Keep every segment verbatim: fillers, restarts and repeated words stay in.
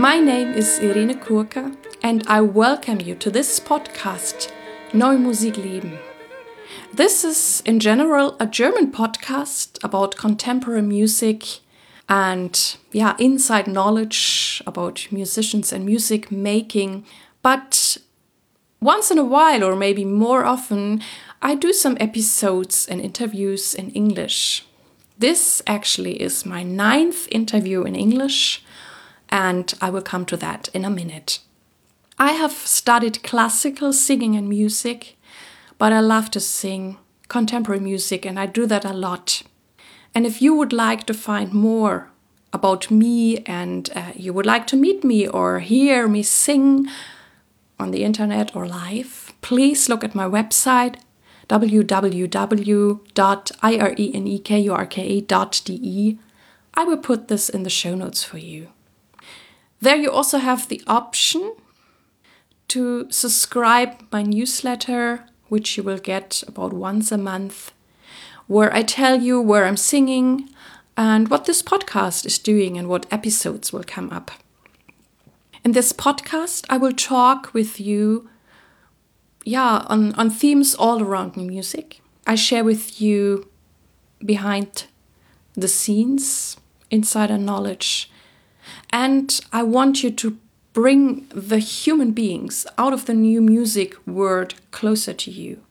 My name is Irene Kurka and I welcome you to this podcast, Neue Musik leben. This is in general a German podcast about contemporary music and yeah, inside knowledge about musicians and music making. But once in a while, or maybe more often, I do some episodes and interviews in English. This actually is my ninth interview in English, and I will come to that in a minute. I have studied classical singing and music, but I love to sing contemporary music, and I do that a lot. And if you would like to find more about me and uh, you would like to meet me or hear me sing on the internet or live, please look at my website w w w dot irenekurka dot d e. I will put this in the show notes for you. There you also have the option to subscribe my newsletter, which you will get about once a month, where I tell you where I'm singing and what this podcast is doing and what episodes will come up. In this podcast, I will talk with you yeah, on, on themes all around music. I share with you behind the scenes, insider knowledge, and I want you to bring the human beings out of the new music world closer to you.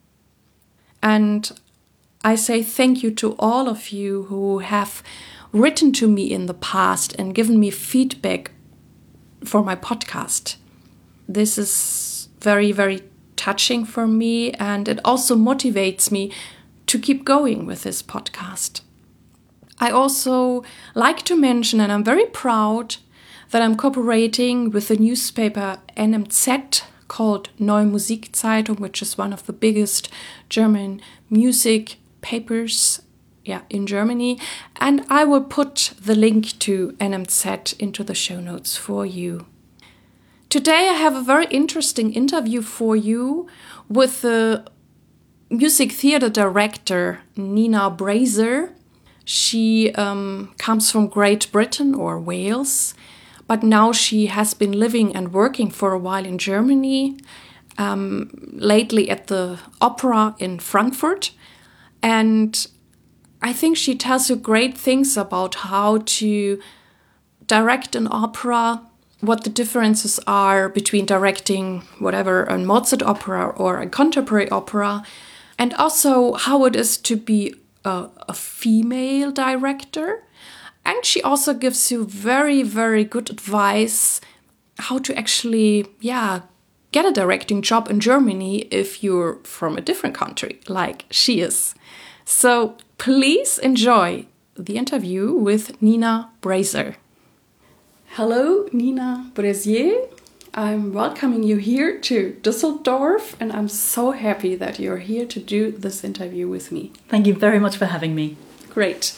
And I say thank you to all of you who have written to me in the past and given me feedback for my podcast. This is very, very touching for me, and it also motivates me to keep going with this podcast. I also like to mention, and I'm very proud, that I'm cooperating with the newspaper N M Z called Neue Musik Zeitung, which is one of the biggest German music papers yeah, in Germany. And I will put the link to N M Z into the show notes for you. Today I have a very interesting interview for you with the music theater director Nina Brazer. She um, comes from Great Britain or Wales, but now she has been living and working for a while in Germany, um, lately at the opera in Frankfurt. And I think she tells you great things about how to direct an opera, what the differences are between directing whatever, a Mozart opera or a contemporary opera, and also how it is to be a, a female director. And she also gives you very, very good advice how to actually, yeah, get a directing job in Germany if you're from a different country, like she is. So please enjoy the interview with Nina Brazer. Hello, Nina Brazer. I'm welcoming you here to Düsseldorf, and I'm so happy that you're here to do this interview with me. Thank you very much for having me. Great.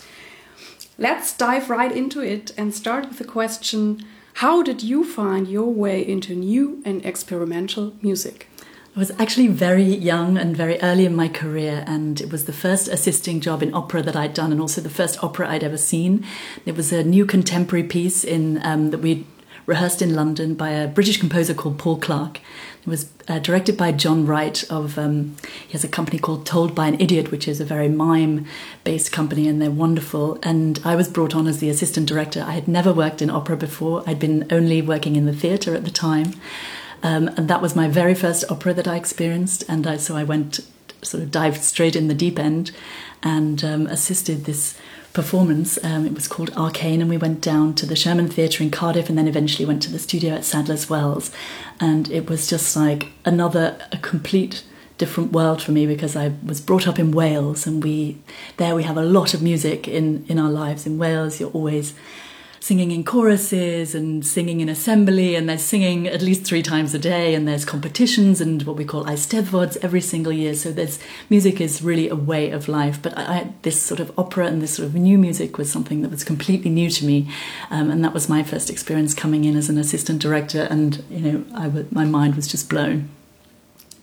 Let's dive right into it and start with the question, how did you find your way into new and experimental music? I was actually very young and very early in my career, and it was the first assisting job in opera that I'd done, and also the first opera I'd ever seen. It was a new contemporary piece in um, that we'd rehearsed in London by a British composer called Paul Clark. It was uh, directed by John Wright of, um, he has a company called Told by an Idiot, which is a very mime-based company, and they're wonderful. And I was brought on as the assistant director. I had never worked in opera before. I'd been only working in the theatre at the time. Um, and that was my very first opera that I experienced. And I, so I went, sort of dived straight in the deep end and um, assisted this performance. Um, it was called Arcane, and we went down to the Sherman Theatre in Cardiff and then eventually went to the studio at Sadler's Wells. And it was just like another, a complete different world for me, because I was brought up in Wales, and we there we have a lot of music in, in our lives. In Wales, you're always singing in choruses and singing in assembly, and there's singing at least three times a day, and there's competitions and what we call Eisteddfods every single year. So there's music is really a way of life. But I, I, this sort of opera and this sort of new music was something that was completely new to me, um, and that was my first experience coming in as an assistant director. And you know, I w- my mind was just blown.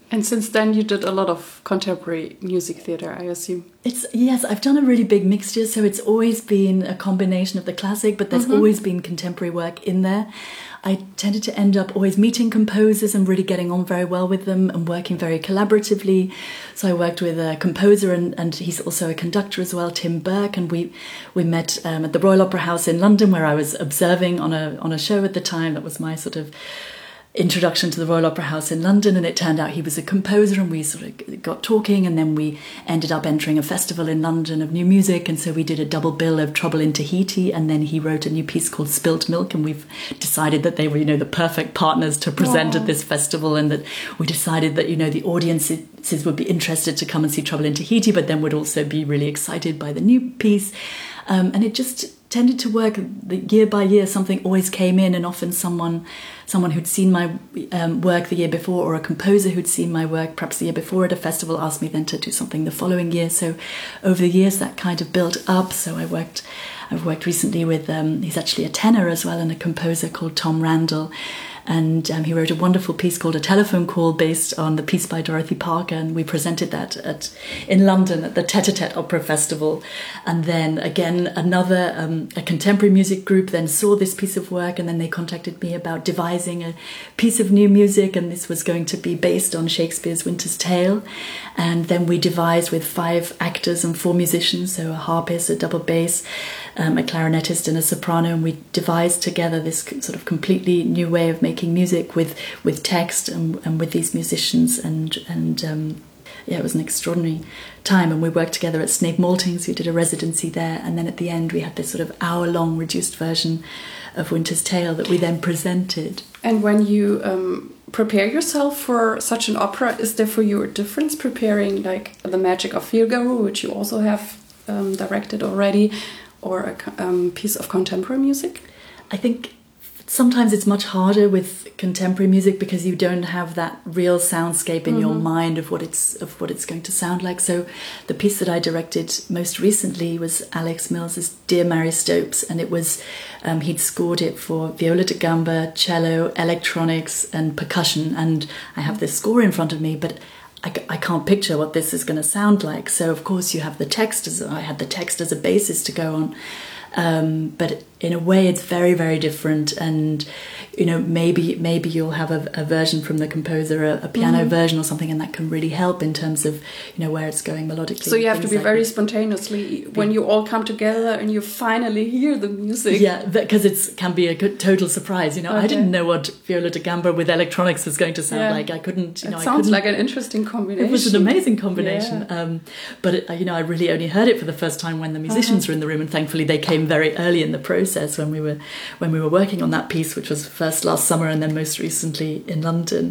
And since then you did a lot of contemporary music theatre, I assume. It's yes, I've done a really big mixture, so it's always been a combination of the classic, but there's mm-hmm. always been contemporary work in there. I tended to end up always meeting composers and really getting on very well with them and working very collaboratively. So I worked with a composer and, and he's also a conductor as well, Tim Burke, and we we met um, at the Royal Opera House in London, where I was observing on a on a show at the time. That was my sort of introduction to the Royal Opera House in London, and it turned out he was a composer, and we sort of got talking, and then we ended up entering a festival in London of new music, and so we did a double bill of Trouble in Tahiti, and then he wrote a new piece called Spilt Milk, and we've decided that they were, you know, the perfect partners to present Aww. At this festival, and that we decided that, you know, the audiences would be interested to come and see Trouble in Tahiti, but then would also be really excited by the new piece. Um, and it just tended to work the year by year. Something always came in, and often someone someone who'd seen my um, work the year before, or a composer who'd seen my work perhaps the year before at a festival, asked me then to do something the following year. So over the years that kind of built up. So I worked I've worked recently with um, he's actually a tenor as well, and a composer called Tom Randall. And um, he wrote a wonderful piece called A Telephone Call, based on the piece by Dorothy Parker, and we presented that at in London at the Tete-a-Tete Opera Festival. And then again, another um, a contemporary music group then saw this piece of work, and then they contacted me about devising a piece of new music, and this was going to be based on Shakespeare's Winter's Tale. And then we devised with five actors and four musicians, so a harpist, a double bass, um, a clarinetist and a soprano, and we devised together this sort of completely new way of making music with with text and, and with these musicians, and and um, yeah, it was an extraordinary time. And we worked together at Snape Maltings. We did a residency there, and then at the end we had this sort of hour-long reduced version of Winter's Tale that we then presented. And when you um, prepare yourself for such an opera, is there for you a difference preparing like The Magic of Figaro, which you also have um, directed already, or a um, piece of contemporary music? I think sometimes it's much harder with contemporary music because you don't have that real soundscape in mm-hmm. your mind of what it's of what it's going to sound like. So the piece that I directed most recently was Alex Mills's Dear Mary Stopes, and it was um, he'd scored it for viola da gamba, cello, electronics and percussion, and I have this score in front of me, but I, I can't picture what this is going to sound like. So of course you have the text as I had the text as a basis to go on. Um, but in a way it's very, very different, and you know, maybe maybe you'll have a, a version from the composer, a, a piano mm-hmm. version or something, and that can really help in terms of, you know, where it's going melodically. So you have to be like very that. spontaneously when you all come together and you finally hear the music. Yeah, because it can be a good, total surprise. You know, okay. I didn't know what viola da gamba with electronics was going to sound yeah. like. I couldn't. You know, it sounds I like an interesting combination. It was an amazing combination. Yeah. Um, but it, you know, I really only heard it for the first time when the musicians uh-huh. were in the room, and thankfully they came very early in the process when we were when we were working on that piece, which was first last summer and then most recently in London.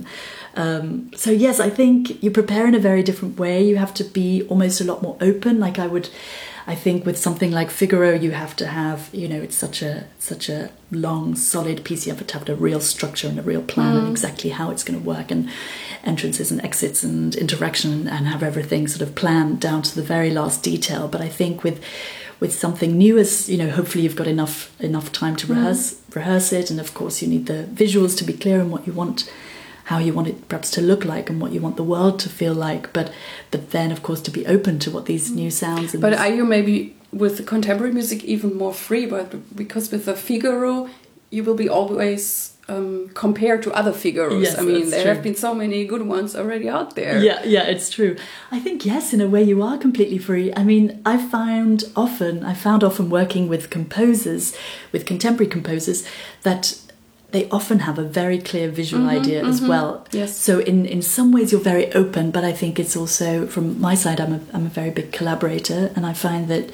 Um, so yes, I think you prepare in a very different way. You have to be almost a lot more open. Like I would, I think with something like Figaro, you have to have, you know, it's such a such a long, solid piece. You have to have a real structure and a real plan mm. and exactly how it's going to work, and entrances and exits and interaction, and, and have everything sort of planned down to the very last detail. But I think with with something new, as you know, hopefully you've got enough enough time to rehearse mm. rehearse it, and of course you need the visuals to be clear on what you want, how you want it perhaps to look like, and what you want the world to feel like. But but then of course to be open to what these new sounds. And but are you maybe with the contemporary music even more free? But because with the Figaro, you will be always Um, compared to other Figaros. Yes, I mean, there true. have been so many good ones already out there. Yeah, yeah, it's true. I think, yes, in a way you are completely free. I mean, I found often, I found often working with composers, with contemporary composers, that they often have a very clear visual mm-hmm, idea mm-hmm. as well. Yes. So in, in some ways you're very open, but I think it's also, from my side, I'm a, I'm a very big collaborator, and I find that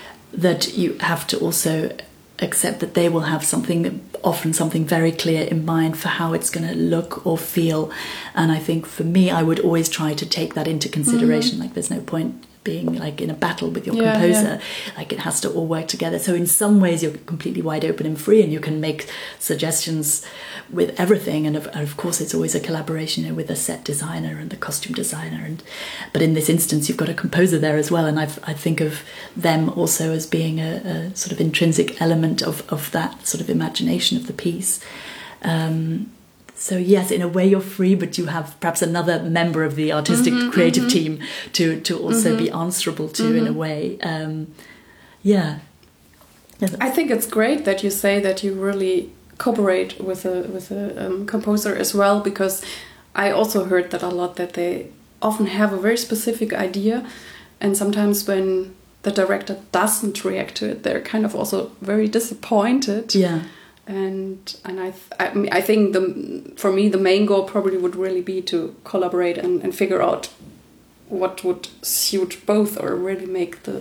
that you have to also accept that they will have something, often something very clear in mind for how it's going to look or feel. And I think for me, I would always try to take that into consideration. Mm-hmm. Like there's no point being like in a battle with your yeah, composer. Yeah. Like it has to all work together. So in some ways you're completely wide open and free, and you can make suggestions with everything. And of, and of course it's always a collaboration, you know, with a set designer and the costume designer. And but in this instance you've got a composer there as well, and I've, I think of them also as being a, a sort of intrinsic element of, of that sort of imagination of the piece. Um, So yes, in a way you're free, but you have perhaps another member of the artistic mm-hmm, creative mm-hmm. team to, to also mm-hmm. be answerable to mm-hmm. in a way. Um, yeah. I think it's great that you say that you really cooperate with a with a um, composer as well, because I also heard that a lot, that they often have a very specific idea, and sometimes when the director doesn't react to it, they're kind of also very disappointed. Yeah. And and I th- I, mean, I think the for me the main goal probably would really be to collaborate and, and figure out what would suit both, or really make the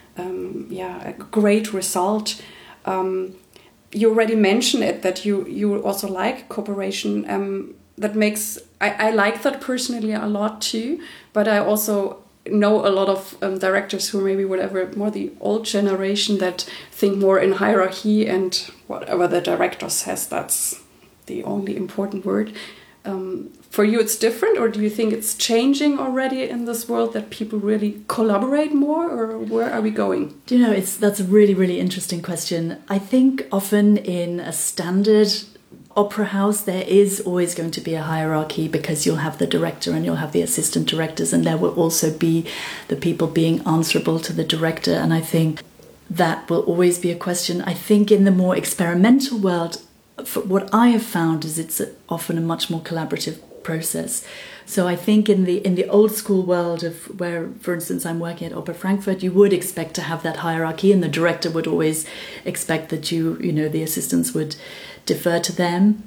um, yeah a great result. Um, you already mentioned it, that you you also like cooperation. Um, that makes I, I like that personally a lot too. But I also know a lot of um, directors who maybe whatever more the old generation that think more in hierarchy, and whatever the director says, that's the only important word. Um, for you it's different, or do you think it's changing already in this world, that people really collaborate more, or where are we going? Do you know, it's that's a really, really interesting question. I think often in a standard opera house there is always going to be a hierarchy, because you'll have the director and you'll have the assistant directors, and there will also be the people being answerable to the director, and I think that will always be a question. I think in the more experimental world, for what I have found is it's a, often a much more collaborative process. So I think in the in the old school world of where, for instance, I'm working at Oper Frankfurt, you would expect to have that hierarchy, and the director would always expect that you, you know, the assistants would defer to them.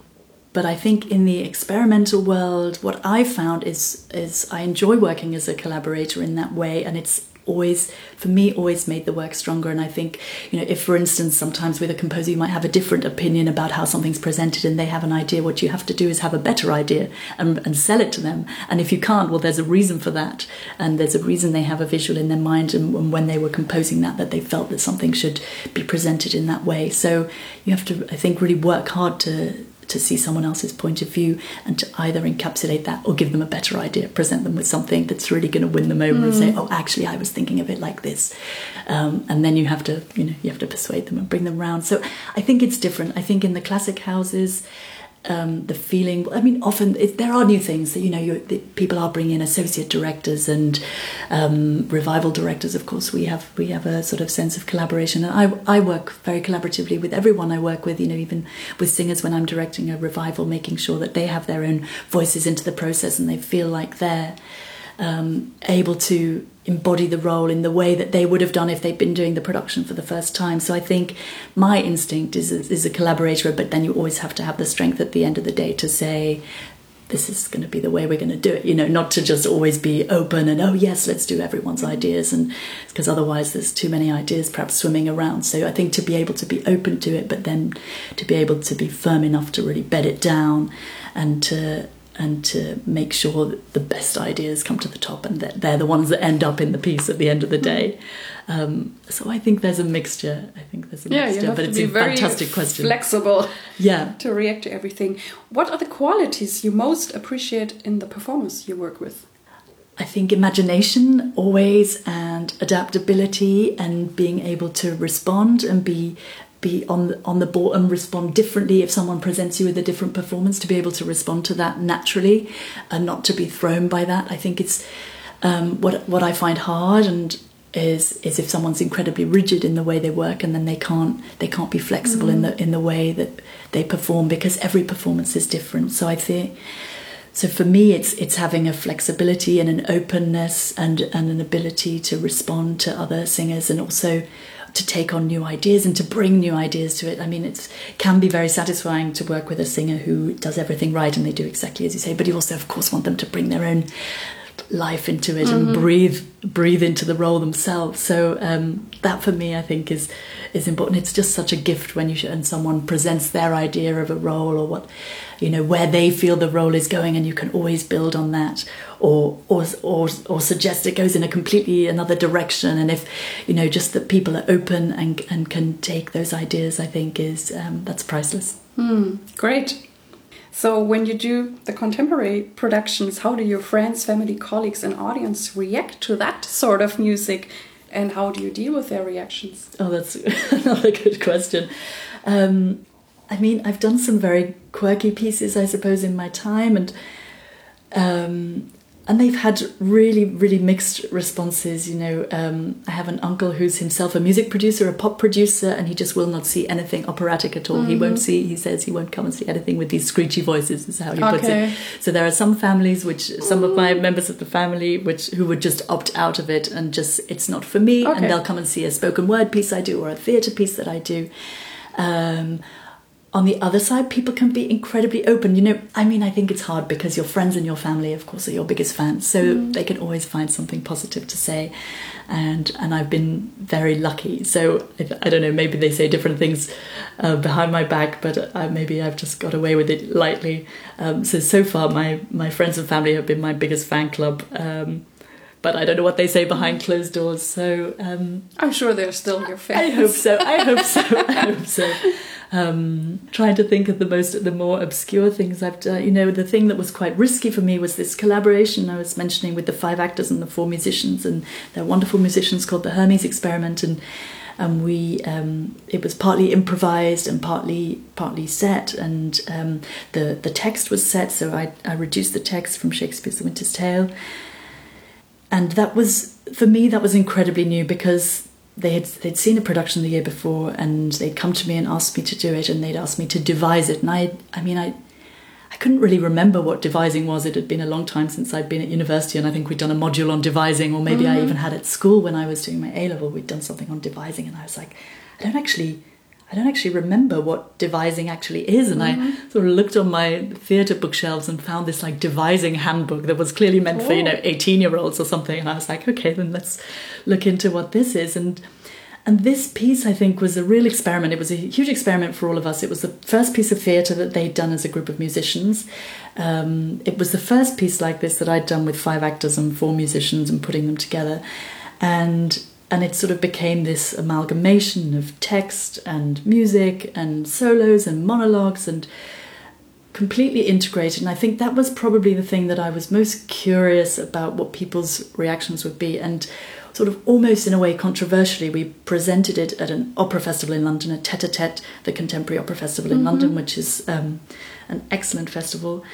But I think in the experimental world, what I found is is I enjoy working as a collaborator in that way, and it's always, for me, always made the work stronger. And I think, you know, if, for instance, sometimes with a composer you might have a different opinion about how something's presented, and they have an idea, what you have to do is have a better idea and, and sell it to them. And if you can't, well, there's a reason for that, and there's a reason they have a visual in their mind, and, and when they were composing that, that they felt that something should be presented in that way. So you have to, I think, really work hard to to see someone else's point of view, and to either encapsulate that or give them a better idea, present them with something that's really going to win them over mm. and say, oh, actually, I was thinking of it like this. Um, and then you have to, you know, you have to persuade them and bring them around. So I think it's different. I think in the classic houses, um, the feeling, I mean, often it, there are new things that, you know, you, the, people are bringing in associate directors and um, revival directors. Of course, we have we have a sort of sense of collaboration. And I, I work very collaboratively with everyone I work with, you know, even with singers when I'm directing a revival, making sure that they have their own voices into the process and they feel like they're um, able to embody the role in the way that they would have done if they'd been doing the production for the first time. So I think my instinct is, is a collaborator, but then you always have to have the strength at the end of the day to say, this is going to be the way we're going to do it, you know, not to just always be open and, oh yes, let's do everyone's ideas, and because otherwise there's too many ideas perhaps swimming around. So I think to be able to be open to it, but then to be able to be firm enough to really bed it down, and to and to make sure that the best ideas come to the top, and that they're the ones that end up in the piece at the end of the day. Um, so I think there's a mixture. I think there's a yeah, mixture, you have but to it's be a very fantastic question. Flexible, yeah, to react to everything. What are the qualities you most appreciate in the performers you work with? I think imagination always, and adaptability, and being able to respond and be be on the, on the ball and respond differently if someone presents you with a different performance, to be able to respond to that naturally and not to be thrown by that. I think it's um, what what I find hard and is is if someone's incredibly rigid in the way they work, and then they can't they can't be flexible mm. in the in the way that they perform, because every performance is different. So I think so for me it's it's having a flexibility and an openness and and an ability to respond to other singers, and also to take on new ideas and to bring new ideas to it. I mean, it can be very satisfying to work with a singer who does everything right and they do exactly as you say, but you also, of course, want them to bring their own life into it mm-hmm. and breathe breathe into the role themselves. So um, that, for me, I think is is important. It's just such a gift when you sh- and someone presents their idea of a role, or what, you know, where they feel the role is going, and you can always build on that, or or or or suggest it goes in a completely another direction. And if, you know, just that people are open and and can take those ideas, I think is um, that's priceless. Mm, great. So when you do the contemporary productions, how do your friends, family, colleagues and audience react to that sort of music, and how do you deal with their reactions? Oh, that's another good question. Um, I mean, I've done some very quirky pieces, I suppose, in my time, and um, and they've had really, really mixed responses. You know, um, I have an uncle who's himself a music producer, a pop producer, and he just will not see anything operatic at all. Mm-hmm. He won't see, he says he won't come and see anything with these screechy voices, is how he puts okay. it. So there are some families, which some of my members of the family, which who would just opt out of it and just, it's not for me, okay. and they'll come and see a spoken word piece I do or a theatre piece that I do. Um, On the other side, people can be incredibly open. You know, I mean, I think it's hard because your friends and your family, of course, are your biggest fans. So mm. they can always find something positive to say. And and I've been very lucky. So I, I don't know, maybe they say different things uh, behind my back, but uh, maybe I've just got away with it lightly. Um, so, so far, my, my friends and family have been my biggest fan club. Um, but I don't know what they say behind closed doors. So um, I'm sure they're still your fans. I hope so. I hope so. I hope so. Um, trying to think of the most, the more obscure things I've done. You know, the thing that was quite risky for me was this collaboration I was mentioning with the five actors and the four musicians, and they're wonderful musicians called the Hermes Experiment, and and we um, it was partly improvised and partly partly set, and um, the the text was set, so I I reduced the text from Shakespeare's The Winter's Tale, and that was, for me, that was incredibly new because They had they'd seen a production the year before, and they'd come to me and asked me to do it, and they'd asked me to devise it. And I, I mean, I, I couldn't really remember what devising was. It had been a long time since I'd been at university, and I think we'd done a module on devising, or maybe mm-hmm. I even had at school when I was doing my A level. We'd done something on devising, and I was like, I don't actually, I don't actually remember what devising actually is. And mm-hmm. I sort of looked on my theatre bookshelves and found this like devising handbook that was clearly meant oh. for, you know, eighteen-year-olds or something. And I was like, okay, then let's look into what this is. And and this piece, I think, was a real experiment. It was a huge experiment for all of us. It was the first piece of theatre that they'd done as a group of musicians. Um, it was the first piece like this that I'd done with five actors and four musicians and putting them together. And And it sort of became this amalgamation of text and music and solos and monologues and completely integrated. And I think that was probably the thing that I was most curious about, what people's reactions would be. And sort of almost in a way controversially, we presented it at an opera festival in London, at Tête-à-Tête, the Contemporary Opera Festival in mm-hmm. London, which is um, an excellent festival.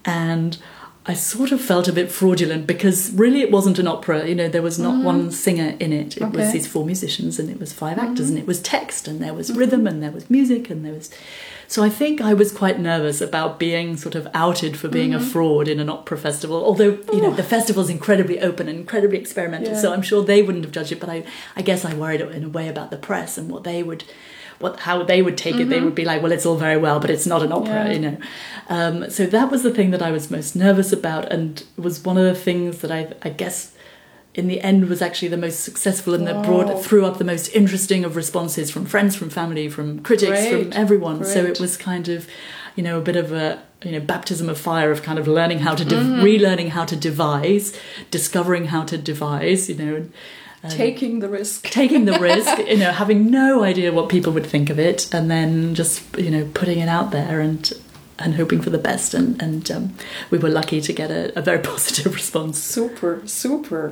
And I sort of felt a bit fraudulent because really it wasn't an opera. You know, there was not mm. one singer in it. It okay. was these four musicians, and it was five actors, mm-hmm. and it was text, and there was mm-hmm. rhythm, and there was music, and there was... So I think I was quite nervous about being sort of outed for being mm-hmm. a fraud in an opera festival. Although, you know, the festival's incredibly open and incredibly experimental, yeah. so I'm sure they wouldn't have judged it. But I, I guess I worried in a way about the press and what they would... What, how they would take mm-hmm. it. They would be like, well, it's all very well, but it's not an opera, yeah. you know. Um, so that was the thing that I was most nervous about, and was one of the things that I, I guess, in the end, was actually the most successful, and that brought threw up the most interesting of responses from friends, from family, from critics, Great. from everyone. Great. So it was kind of, you know, a bit of a, you know, baptism of fire of kind of learning how to, de- mm-hmm. relearning how to devise, discovering how to devise, you know, and, Um, taking the risk. taking the risk, you know, having no idea what people would think of it, and then just, you know, putting it out there and and hoping for the best. And, and um, we were lucky to get a, a very positive response. Super, super.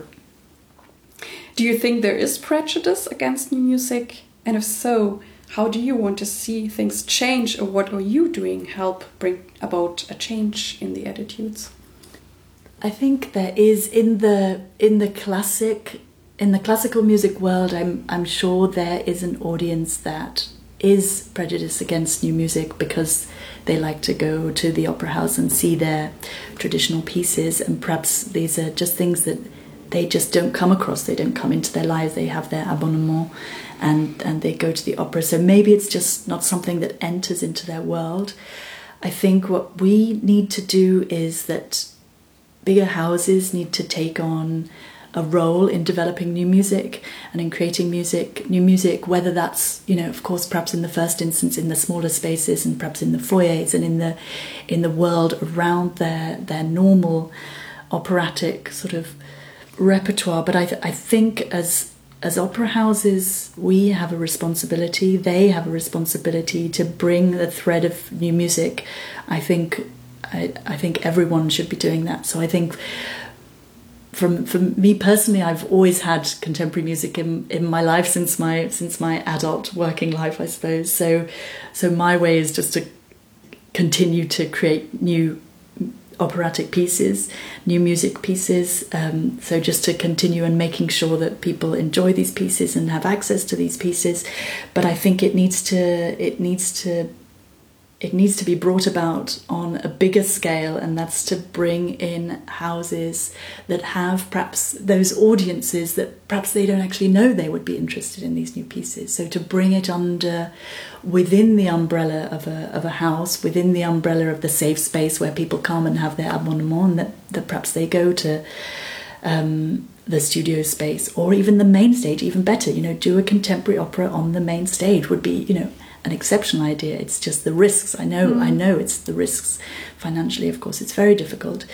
Do you think there is prejudice against new music? And if so, how do you want to see things change, or what are you doing help bring about a change in the attitudes? I think there is in the in the classic In the classical music world, I'm I'm sure there is an audience that is prejudiced against new music because they like to go to the opera house and see their traditional pieces, and perhaps these are just things that they just don't come across. They don't come into their lives. They have their abonnement and, and they go to the opera. So maybe it's just not something that enters into their world. I think what we need to do is that bigger houses need to take on a role in developing new music and in creating music, new music, whether that's, you know, of course, perhaps in the first instance in the smaller spaces and perhaps in the foyers and in the in the world around their their normal operatic sort of repertoire. But I, th- I think as as opera houses, we have a responsibility, they have a responsibility to bring the thread of new music. I think I, I think everyone should be doing that. So I think From for me personally, I've always had contemporary music in, in my life since my since my adult working life, I suppose. So, so my way is just to continue to create new operatic pieces, new music pieces. Um, so just to continue and making sure that people enjoy these pieces and have access to these pieces. But I think it needs to it needs to it needs to be brought about on a bigger scale, and that's to bring in houses that have perhaps those audiences that perhaps they don't actually know they would be interested in these new pieces. So to bring it under, within the umbrella of a of a house, within the umbrella of the safe space where people come and have their abonnement, and that, that perhaps they go to um, the studio space, or even the main stage, even better, you know, do a contemporary opera on the main stage would be, you know, an exceptional idea. It's just the risks. I know, mm. I know it's the risks financially, of course, it's very difficult.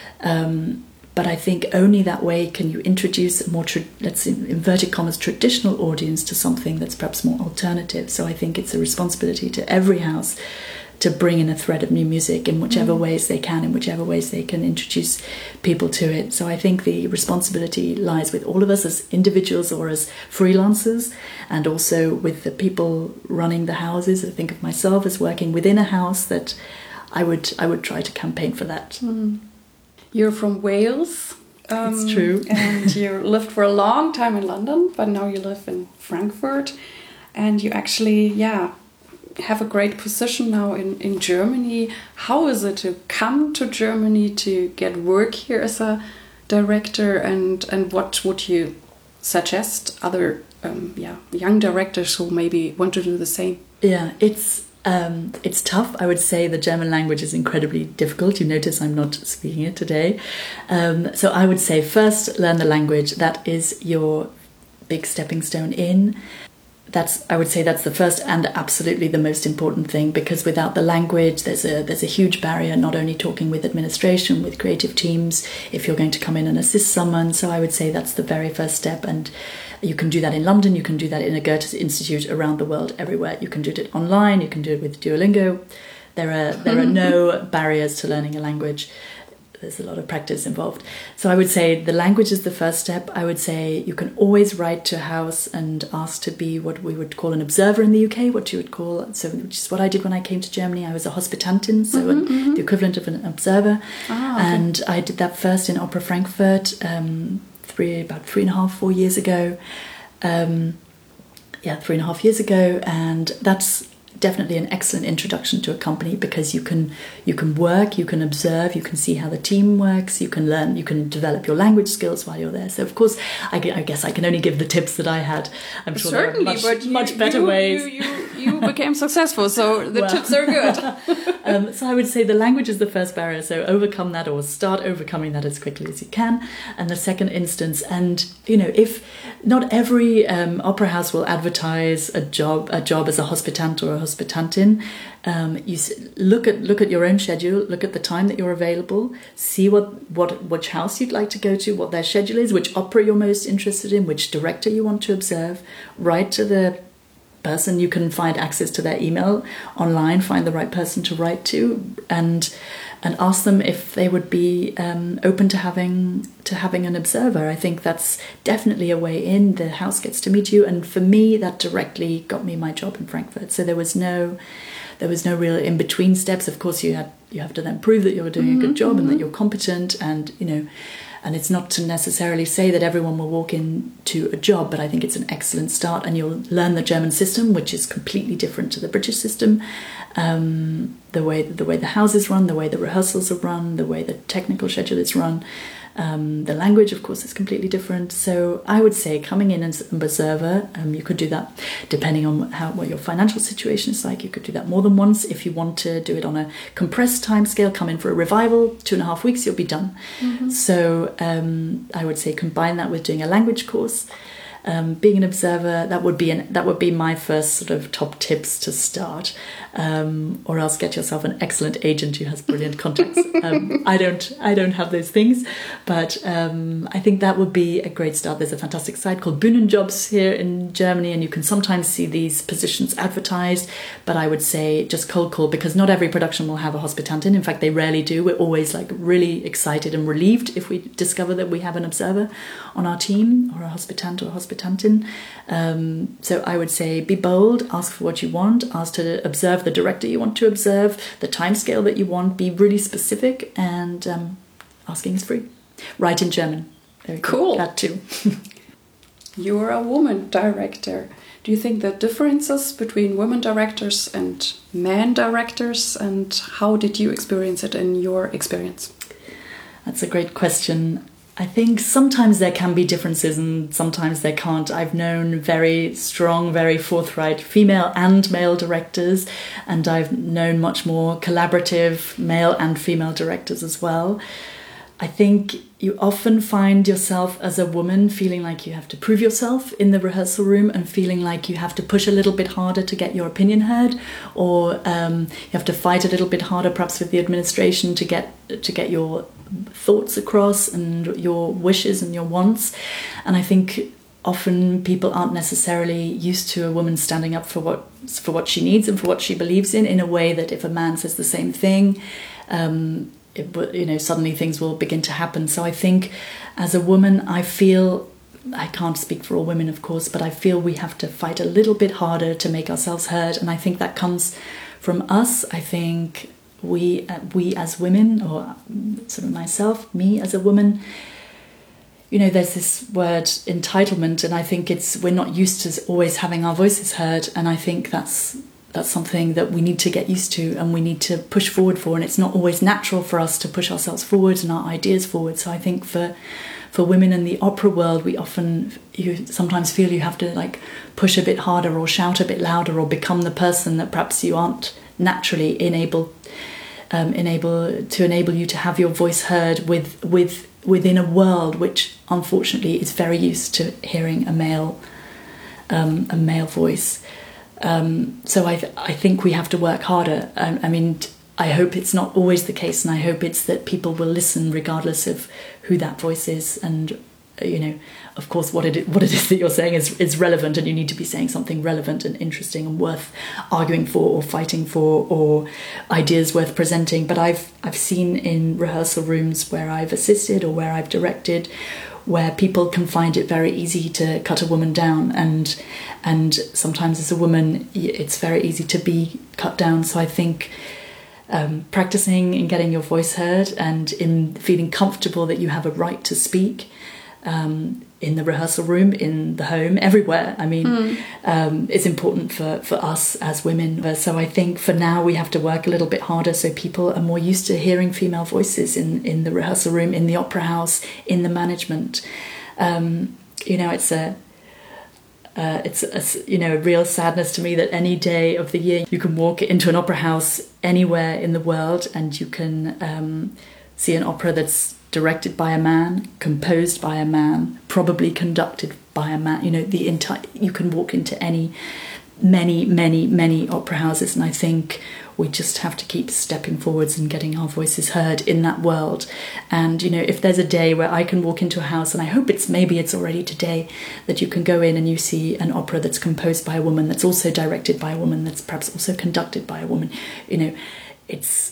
Um, but I think only that way can you introduce a more, tra- let's in inverted commas, traditional audience to something that's perhaps more alternative. So I think it's a responsibility to every house to bring in a thread of new music in whichever mm. ways they can, in whichever ways they can introduce people to it. So I think the responsibility lies with all of us as individuals or as freelancers, and also with the people running the houses. I think of myself as working within a house, that I would I would try to campaign for that. Mm. You're from Wales. Um, it's true. And you lived for a long time in London, but now you live in Frankfurt. And you actually, yeah, have a great position now in, in Germany. How is it to come to Germany to get work here as a director, and, and what would you suggest other um, yeah young directors who maybe want to do the same? Yeah, it's um, it's tough. I would say the German language is incredibly difficult. You notice I'm not speaking it today. Um, so I would say first learn the language. That is your big stepping stone in. That's, I would say that's the first and absolutely the most important thing, because without the language, there's a there's a huge barrier, not only talking with administration, with creative teams, if you're going to come in and assist someone. So I would say that's the very first step. And you can do that in London, you can do that in a Goethe Institute around the world, everywhere. You can do it online, you can do it with Duolingo. There are there are no barriers to learning a language. There's a lot of practice involved. So I would say the language is the first step. I would say you can always write to a house and ask to be what we would call an observer in the U K, what you would call, so which is what I did when I came to Germany. I was a Hospitantin, so mm-hmm, mm-hmm. the equivalent of an observer. Ah, okay. And I did that first in Opera Frankfurt, um, three about three and a half, four years ago. Um, yeah, three and a half years ago. And that's definitely an excellent introduction to a company, because you can you can work, you can observe, you can see how the team works, you can learn, you can develop your language skills while you're there. So of course, I, I guess I can only give the tips that I had. I'm sure Certainly, there are much, but you, much better you, ways. You, you, you became successful, so the well, tips are good. um, so I would say the language is the first barrier. So overcome that, or start overcoming that as quickly as you can. And the second instance, and you know, if not every um, opera house will advertise a job a job as a hospitant or a hospitantin. Um, you look at look at your own schedule, look at the time that you're available, see what, what which house you'd like to go to, what their schedule is, which opera you're most interested in, which director you want to observe. Write to the person. You can find access to their email online, find the right person to write to, and and ask them if they would be um, open to having to having an observer. I think that's definitely a way in. The house gets to meet you, and for me, that directly got me my job in Frankfurt. So there was no, there was no real in between steps. Of course, you had you have to then prove that you're doing mm-hmm, a good job mm-hmm. and that you're competent, and you know. And it's not to necessarily say that everyone will walk into a job, but I think it's an excellent start, and you'll learn the German system, which is completely different to the British system. Um, the way the way the houses run, the way the rehearsals are run, the way the technical schedule is run. Um, the language, of course, is completely different. So I would say coming in as an observer, um, you could do that depending on how what your financial situation is like. You could do that more than once. If you want to do it on a compressed time scale, come in for a revival, two and a half weeks, you'll be done. Mm-hmm. So um, I would say combine that with doing a language course. Um, being an observer, that would be an, that would be my first sort of top tips to start, um, or else get yourself an excellent agent who has brilliant contacts. um, I don't I don't have those things, but um, I think that would be a great start. There's a fantastic site called Bühnenjobs here in Germany, and you can sometimes see these positions advertised. But I would say just cold call, because not every production will have a hospitantin. In fact, they rarely do. We're always like really excited and relieved if we discover that we have an observer on our team, or a hospitant or a hospitant. Hospitantin. Um, so I would say be bold, ask for what you want, ask to observe the director you want to observe, the timescale that you want, be really specific, and um, asking is free. Write in German. Very cool. Good. That too. You're a woman director. Do you think the differences between women directors and men directors, and how did you experience it in your experience? That's a great question. I think sometimes there can be differences and sometimes there can't. I've known very strong, very forthright female and male directors, and I've known much more collaborative male and female directors as well. I think you often find yourself as a woman feeling like you have to prove yourself in the rehearsal room and feeling like you have to push a little bit harder to get your opinion heard, or um, you have to fight a little bit harder perhaps with the administration to get to get your thoughts across and your wishes and your wants. And I think often people aren't necessarily used to a woman standing up for what for what she needs and for what she believes in in a way that if a man says the same thing, um, it, you know, suddenly things will begin to happen. So I think as a woman, I feel, I can't speak for all women, of course, but I feel we have to fight a little bit harder to make ourselves heard. And I think that comes from us. I think we, uh, we as women, or sort of myself, me as a woman, you know, there's this word entitlement, and I think it's, we're not used to always having our voices heard. And I think that's That's something that we need to get used to and we need to push forward for. And it's not always natural for us to push ourselves forward and our ideas forward. So I think for for women in the opera world, we often, you sometimes feel you have to like push a bit harder or shout a bit louder or become the person that perhaps you aren't naturally enable, um, enable to enable you to have your voice heard with with within a world which unfortunately is very used to hearing a male um, a male voice. Um, so I, th- I think we have to work harder. Um, I mean, I hope it's not always the case, and I hope it's that people will listen regardless of who that voice is. And, uh, you know, of course, what it, what it is that you're saying is, is relevant, and you need to be saying something relevant and interesting and worth arguing for or fighting for, or ideas worth presenting. But I've I've seen in rehearsal rooms where I've assisted or where I've directed, where people can find it very easy to cut a woman down, and and sometimes as a woman it's very easy to be cut down. So I think um, practicing and getting your voice heard and in feeling comfortable that you have a right to speak um, in the rehearsal room, in the home, everywhere, I mean, mm. um, is important for, for us as women. So I think for now we have to work a little bit harder so people are more used to hearing female voices in, in the rehearsal room, in the opera house, in the management. Um, you know, it's a uh, it's a, you know, a real sadness to me that any day of the year you can walk into an opera house anywhere in the world and you can um, see an opera that's directed by a man, composed by a man, probably conducted by a man. You know, the entire, you can walk into any, many, many, many opera houses, and I think we just have to keep stepping forwards and getting our voices heard in that world. And, you know, if there's a day where I can walk into a house, and I hope it's, maybe it's already today, that you can go in and you see an opera that's composed by a woman, that's also directed by a woman, that's perhaps also conducted by a woman, you know, it's,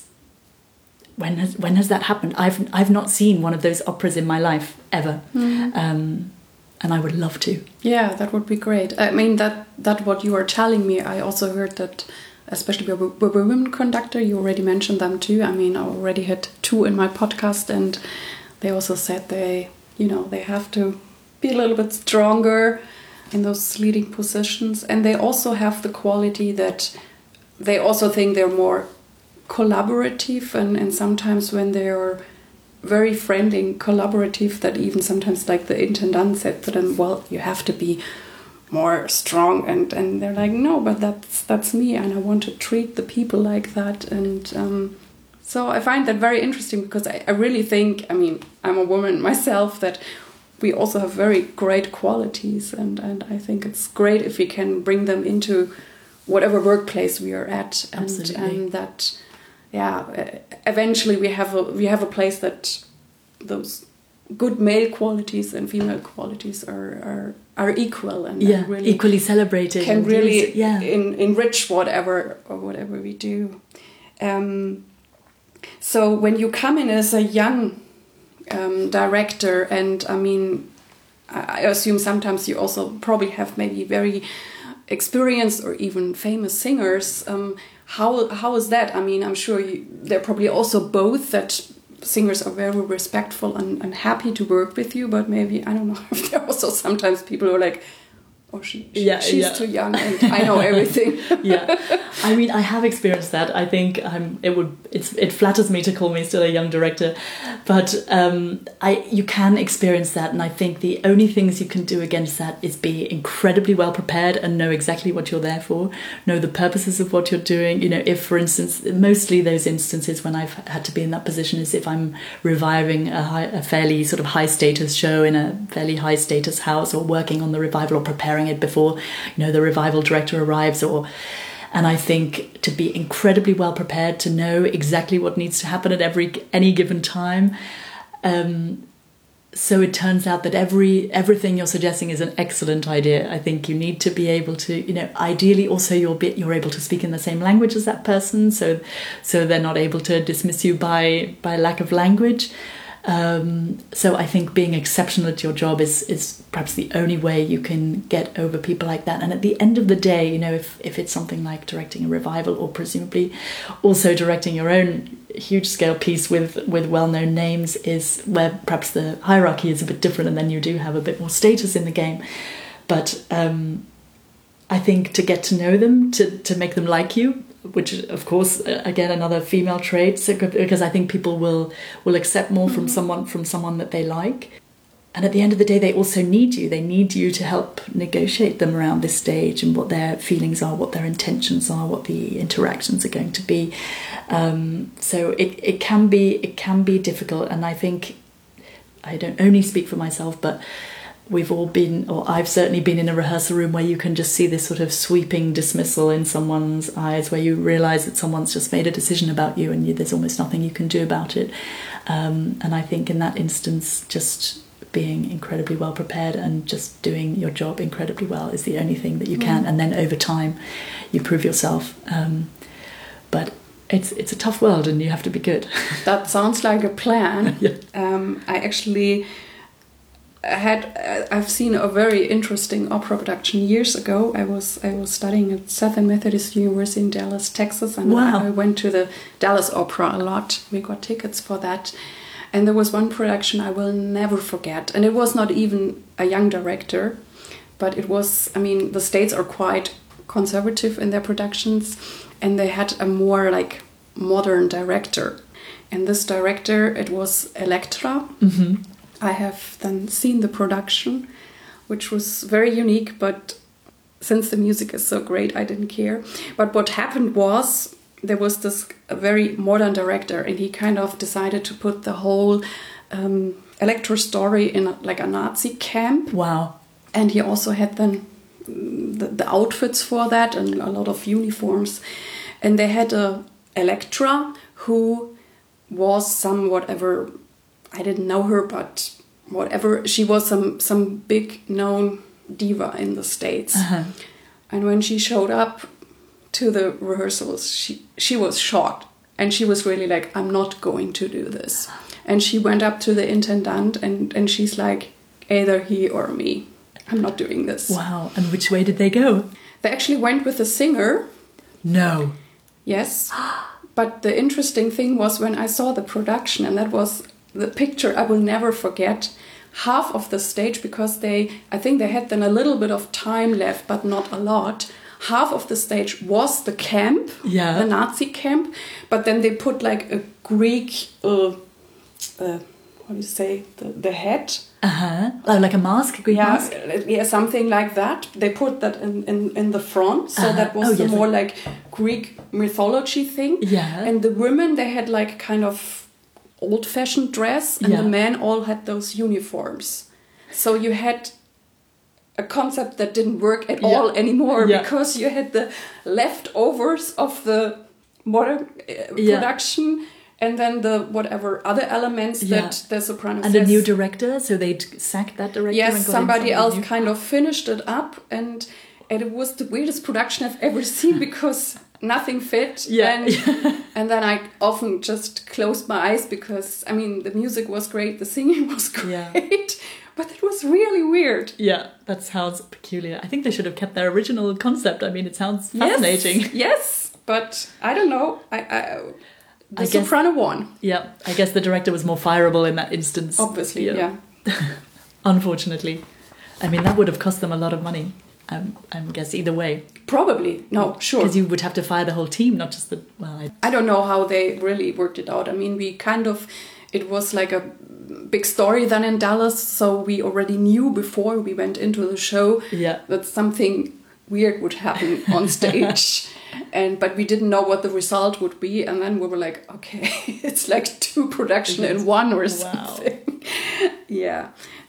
When has when has that happened? I've I've not seen one of those operas in my life ever, mm. um, and I would love to. Yeah, that would be great. I mean, that that what you are telling me. I also heard that, especially with a women conductor, you already mentioned them too. I mean, I already had two in my podcast, and they also said they, you know, they have to be a little bit stronger in those leading positions, and they also have the quality that they also think they're more collaborative, and, and sometimes when they are very friendly and collaborative, that even sometimes like the intendant said to them, well, you have to be more strong, and, and they're like, no, but that's that's me, and I want to treat the people like that. And um, so I find that very interesting, because I, I really think, I mean, I'm a woman myself, that we also have very great qualities, and, and I think it's great if we can bring them into whatever workplace we are at, and, and that yeah, eventually we have a we have a place that those good male qualities and female qualities are are, are equal, and yeah, really equally celebrated, can really use, yeah. in, enrich whatever or whatever we do. Um, so when you come in as a young um, director, and I mean, I assume sometimes you also probably have maybe very experienced or even famous singers. Um, how how is that? I mean, I'm sure you, they're probably also both that singers are very respectful and, and happy to work with you, but maybe, I don't know, if there are also sometimes people who are like, oh, she, she yeah, she's yeah. too young and I know everything. Yeah, I mean, I have experienced that. I think I'm. It would. It's. It flatters me to call me still a young director, but um, I. You can experience that, and I think the only things you can do against that is be incredibly well prepared and know exactly what you're there for, know the purposes of what you're doing. You know, if, for instance, mostly those instances when I've had to be in that position is if I'm reviving a, high, a fairly sort of high status show in a fairly high status house, or working on the revival or preparing it before, you know, the revival director arrives, or and I think to be incredibly well prepared, to know exactly what needs to happen at every any given time. Um, so it turns out that every everything you're suggesting is an excellent idea. I think you need to be able to, you know, ideally also you're be, you're able to speak in the same language as that person, so so they're not able to dismiss you by by lack of language. Um, so I think being exceptional at your job is is perhaps the only way you can get over people like that. And at the end of the day, you know, if, if it's something like directing a revival, or presumably also directing your own huge scale piece with, with well-known names, is where perhaps the hierarchy is a bit different, and then you do have a bit more status in the game. But um, I think to get to know them, to, to make them like you, which of course, again, another female trait, so, because I think people will will accept more from someone from someone that they like. And at the end of the day, they also need you. They need you to help negotiate them around this stage, and what their feelings are, what their intentions are, what the interactions are going to be. Um, so it, it can be it can be difficult. And I think, I don't only speak for myself, but we've all been, or I've certainly been in a rehearsal room where you can just see this sort of sweeping dismissal in someone's eyes, where you realise that someone's just made a decision about you, and you, there's almost nothing you can do about it. Um, and I think in that instance, just being incredibly well prepared and just doing your job incredibly well is the only thing that you can. Mm. And then over time, you prove yourself. Um, but it's it's a tough world, and you have to be good. That sounds like a plan. Yeah. Um, I actually... I had I've seen a very interesting opera production years ago. I was I was studying at Southern Methodist University in Dallas, Texas, and wow. I, I went to the Dallas Opera a lot. We got tickets for that, and there was one production I will never forget. And it was not even a young director, but it was. I mean, the States are quite conservative in their productions, and they had a more like modern director. And this director, it was Elektra. Mm-hmm. I have then seen the production, which was very unique, but since the music is so great, I didn't care. But what happened was, there was this very modern director, and he kind of decided to put the whole um, Elektra story in a, like a Nazi camp. Wow. And he also had then the, the outfits for that, and a lot of uniforms. And they had a Elektra who was some whatever... I didn't know her, but whatever, she was some, some big known diva in the States. Uh-huh. And when she showed up to the rehearsals, she, she was shocked. And she was really like, I'm not going to do this. And she went up to the intendant, and, and she's like, either he or me. I'm not doing this. Wow. And which way did they go? They actually went with a singer. No. Yes. But the interesting thing was when I saw the production, and that was... the picture I will never forget, half of the stage, because they, I think they had then a little bit of time left, but not a lot. Half of the stage was the camp, yeah. the Nazi camp, but then they put like a Greek, uh, uh, what do you say, the, the head. Uh-huh. Oh, like a mask, a Greek yeah, mask? Yeah, something like that. They put that in, in, in the front, so uh-huh. that was oh, the yes, more like... like Greek mythology thing. Yeah. And the women, they had like kind of old-fashioned dress, and yeah. the men all had those uniforms. So you had a concept that didn't work at yeah. all anymore, yeah. because you had the leftovers of the modern uh, yeah. production, and then the whatever other elements yeah. that the soprano and says. a new director, so they'd sacked that director. Yes, and got somebody else new. kind of finished it up, and and it was the weirdest production I've ever seen, because nothing fit. Yeah. And, and then I often just closed my eyes, because, I mean, the music was great, the singing was great, yeah. but it was really weird. Yeah, that sounds peculiar. I think they should have kept their original concept. I mean, it sounds fascinating. Yes, yes, but I don't know. I, I the I guess, soprano won. Yeah, I guess the director was more fireable in that instance. Obviously, yeah. yeah. Unfortunately. I mean, that would have cost them a lot of money. Um, I guess either way. Probably. No, sure. Because you would have to fire the whole team, not just the... Well, I... I don't know how they really worked it out. I mean, we kind of... It was like a big story then in Dallas, so we already knew before we went into the show yeah. that something weird would happen on stage. and But we didn't know what the result would be. And then we were like, okay, it's like two production in one or something. Wow. yeah.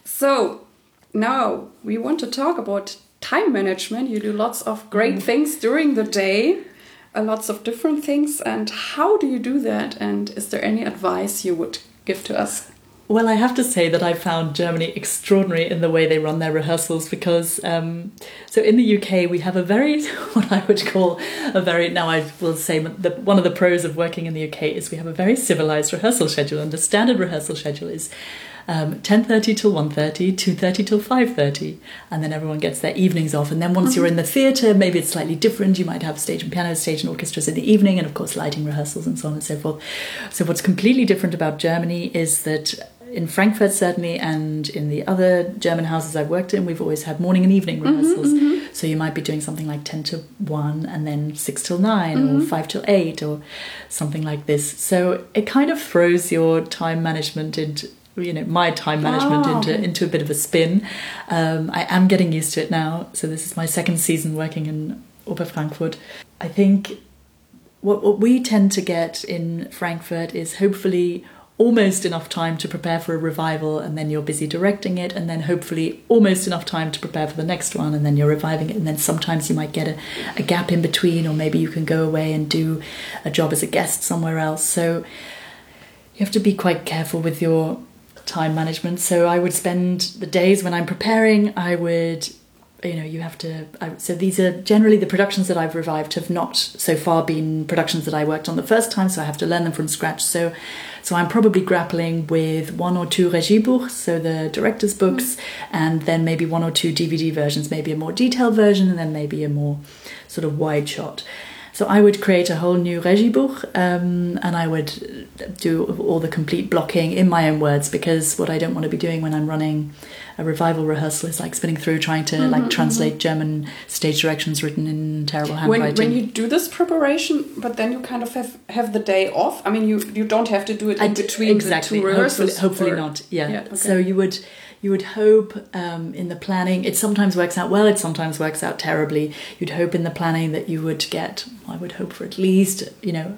So now we want to talk about time management. You do lots of great mm. things during the day, uh, lots of different things. And how do you do that? And is there any advice you would give to us? Well, I have to say that I found Germany extraordinary in the way they run their rehearsals because, um, so in the U K, we have a very, what I would call a very, now I will say that one of the pros of working in the U K is we have a very civilized rehearsal schedule, and the standard rehearsal schedule is Um, ten thirty till one thirty, two thirty till five thirty, and then everyone gets their evenings off. And then once mm-hmm. you're in the theatre, maybe it's slightly different. You might have stage and piano, stage and orchestras in the evening, and of course lighting rehearsals and so on and so forth. So what's completely different about Germany is that in Frankfurt certainly, and in the other German houses I've worked in, we've always had morning and evening rehearsals. Mm-hmm, mm-hmm. So you might be doing something like ten to one and then six till nine mm-hmm. or five till eight or something like this. So it kind of throws your time management into you know, my time management oh. into into a bit of a spin. Um, I am getting used to it now. So this is my second season working in Oper Frankfurt. I think what, what we tend to get in Frankfurt is hopefully almost enough time to prepare for a revival, and then you're busy directing it, and then hopefully almost enough time to prepare for the next one, and then you're reviving it, and then sometimes you might get a, a gap in between, or maybe you can go away and do a job as a guest somewhere else. So you have to be quite careful with your time management. So I would spend the days when I'm preparing, I would, you know, you have to, I, so these are generally the productions that I've revived have not so far been productions that I worked on the first time, so I have to learn them from scratch. So so I'm probably grappling with one or two Regiebuchs, so the director's books, mm. and then maybe one or two D V D versions, maybe a more detailed version, and then maybe a more sort of wide shot. So I would create a whole new Regiebuch, um, and I would do all the complete blocking in my own words, because what I don't want to be doing when I'm running a revival rehearsal is like spinning through trying to mm-hmm, like translate mm-hmm. German stage directions written in terrible handwriting. When, when you do this preparation, but then you kind of have, have the day off. I mean, you you don't have to do it in I between exactly. the two rehearsals. Hopefully, hopefully or, not. Yeah. yeah okay. So you would. You would hope um, in the planning, it sometimes works out well, it sometimes works out terribly. You'd hope in the planning that you would get, I would hope for at least, you know,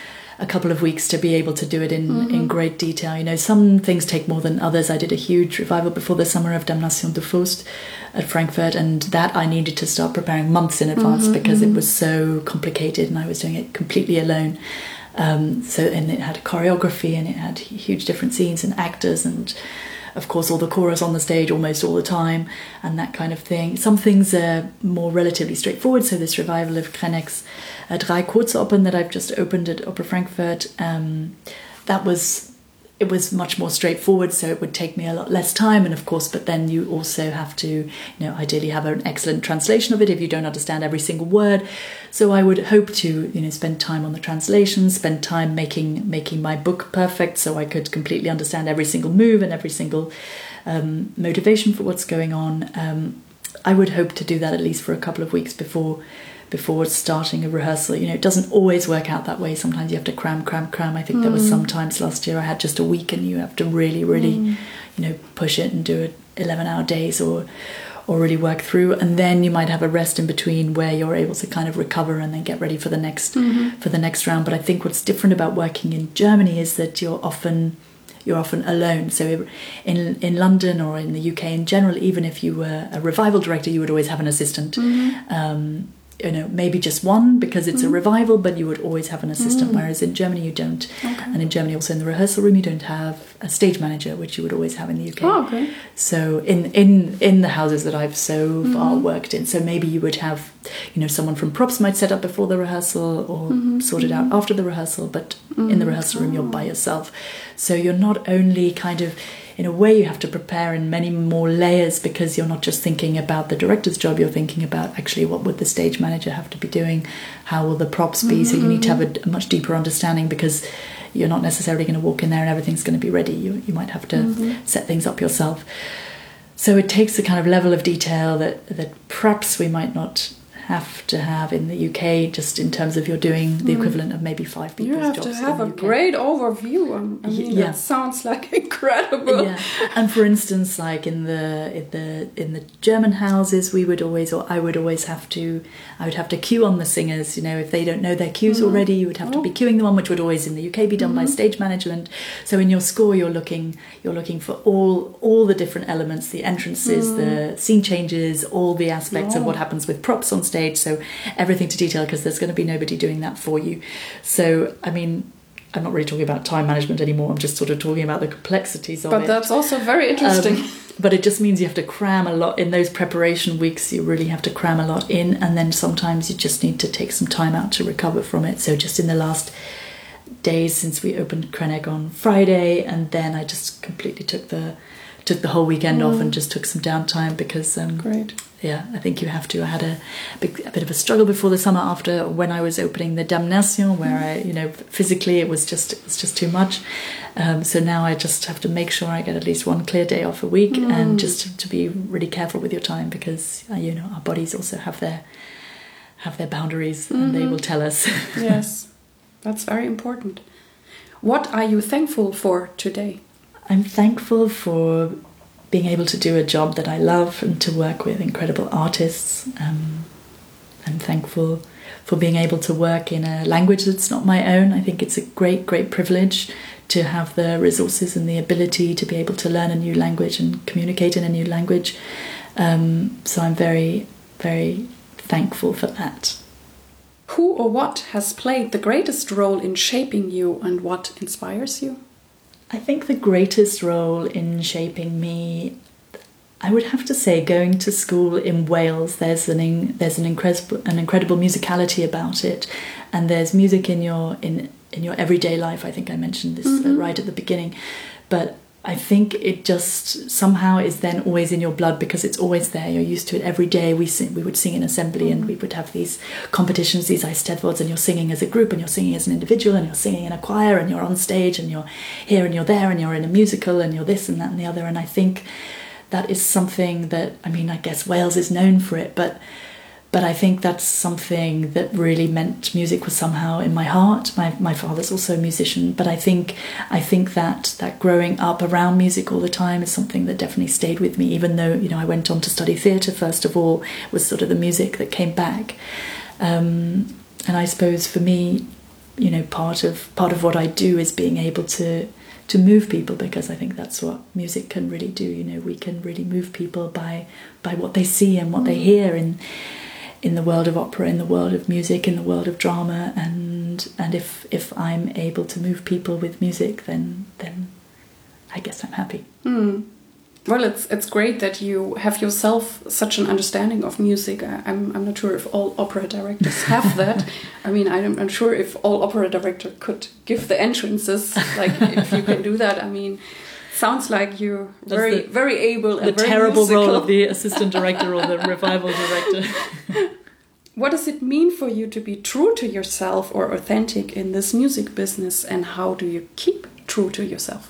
a couple of weeks to be able to do it in, mm-hmm. in great detail. You know, some things take more than others. I did a huge revival before the summer of Damnation de Faust at Frankfurt, and that I needed to start preparing months in advance mm-hmm, because mm-hmm. it was so complicated and I was doing it completely alone. Um, so, and it had choreography and it had huge different scenes and actors and of course all the chorus on the stage almost all the time and that kind of thing. Some things are more relatively straightforward. So this revival of Krenek's uh, Drei Kurzopern that I've just opened at Oper Frankfurt, um, that was, it was much more straightforward, so it would take me a lot less time. And of course, but then you also have to, you know, ideally have an excellent translation of it if you don't understand every single word. So I would hope to, you know, spend time on the translation, spend time making making my book perfect so I could completely understand every single move and every single um, motivation for what's going on. Um, I would hope to do that at least for a couple of weeks before before starting a rehearsal. You know, it doesn't always work out that way. Sometimes you have to cram, cram, cram. I think mm. there was some times last year I had just a week and you have to really, really, mm. you know, push it and do it eleven hour days or or really work through. And then you might have a rest in between where you're able to kind of recover and then get ready for the next mm-hmm. for the next round. But I think what's different about working in Germany is that you're often you're often alone. So in in London or in the U K in general, even if you were a revival director, you would always have an assistant. Mm-hmm. Um, you know, maybe just one because it's mm. a revival, but you would always have an assistant, mm. whereas in Germany you don't. Okay. And in Germany also in the rehearsal room you don't have a stage manager, which you would always have in the U K. Oh, okay. So in in in the houses that I've so Mm-hmm. far worked in, so maybe you would have, you know, someone from props might set up before the rehearsal or Mm-hmm. sort it out after the rehearsal, but Mm-hmm. in the rehearsal room you're by yourself. So you're not only kind of, in a way, you have to prepare in many more layers, because you're not just thinking about the director's job, you're thinking about actually what would the stage manager have to be doing, how will the props be. So you need to have a, a much deeper understanding, because you're not necessarily going to walk in there and everything's going to be ready. You, you might have to Mm-hmm. set things up yourself. So it takes a kind of level of detail that, that perhaps we might not have to have in the U K, just in terms of you're doing the equivalent of maybe five You people's have jobs. to in have the a U K. great overview. Um, I mean, Yeah. that sounds like incredible. Yeah, and for instance, like in the in the in the German houses, we would always, or I would always have to, I would have to cue on the singers. You know, if they don't know their cues Mm-hmm. already, you would have to be cueing them on, which would always in the U K be done by stage management. So in your score, you're looking you're looking for all all the different elements, the entrances, the scene changes, all the aspects of Oh. what happens with props on stage. So everything to detail, because there's going to be nobody doing that for you. So I mean, I'm not really talking about time management anymore. I'm just sort of talking about the complexities of But it. that's also very interesting. Um, but it just means you have to cram a lot in those preparation weeks. You really have to cram a lot in, and then sometimes you just need to take some time out to recover from it. So just in the last days since we opened Krennek on Friday, and then I just completely took the took the whole weekend off and just took some downtime, because um, Great. yeah, I think you have to. I had a, big, a bit of a struggle before the summer, after when I was opening the Damnation, where I, you know, physically it was just it was just too much. Um, so now I just have to make sure I get at least one clear day off a week, Mm. and just to, to be really careful with your time, because uh, you know, our bodies also have their have their boundaries, and they will tell us. Yes, that's very important. What are you thankful for today? I'm thankful for being able to do a job that I love and to work with incredible artists. Um, I'm thankful for being able to work in a language that's not my own. I think it's a great, great privilege to have the resources and the ability to be able to learn a new language and communicate in a new language. Um, so I'm very, very thankful for that. Who or what has played the greatest role in shaping you, and what inspires you? I think the greatest role in shaping me, I would have to say, going to school in Wales. There's an in, there's an incredible an incredible musicality about it, and there's music in your in in your everyday life. I think I mentioned this uh, right at the beginning, but I think it just somehow is then always in your blood, because it's always there. You're used to it every day. We sing, we would sing in assembly, and we would have these competitions, these Eisteddfods, and you're singing as a group, and you're singing as an individual, and you're singing in a choir, and you're on stage, and you're here and you're there, and you're in a musical, and you're this and that and the other. And I think that is something that, I mean, I guess Wales is known for it, but But I think that's something that really meant music was somehow in my heart. My my father's also a musician, but I think I think that that growing up around music all the time is something that definitely stayed with me. Even though, you know, I went on to study theatre first of all, it was sort of the music that came back. Um, and I suppose for me, you know, part of part of what I do is being able to to move people, because I think that's what music can really do. You know, we can really move people by by what they see and what they hear in in the world of opera, in the world of music, in the world of drama, and and if if I'm able to move people with music, then then I guess I'm happy. Mm. Well, it's it's great that you have yourself such an understanding of music. I, I'm I'm not sure if all opera directors have that. I mean, I'm not sure if all opera director could give the entrances. Like, if you can do that, I mean, sounds like you're That's very the, very able. The and very terrible musical. role of the assistant director or the revival director. What does it mean for you to be true to yourself or authentic in this music business, and how do you keep true to yourself?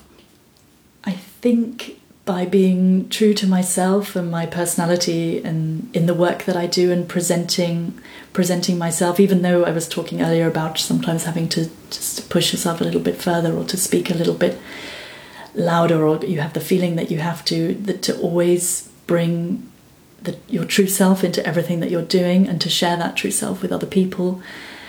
I think by being true to myself and my personality, and in the work that I do, and presenting presenting myself, even though I was talking earlier about sometimes having to just push yourself a little bit further, or to speak a little bit louder, or you have the feeling that you have to, that to always bring the, your true self into everything that you're doing, and to share that true self with other people.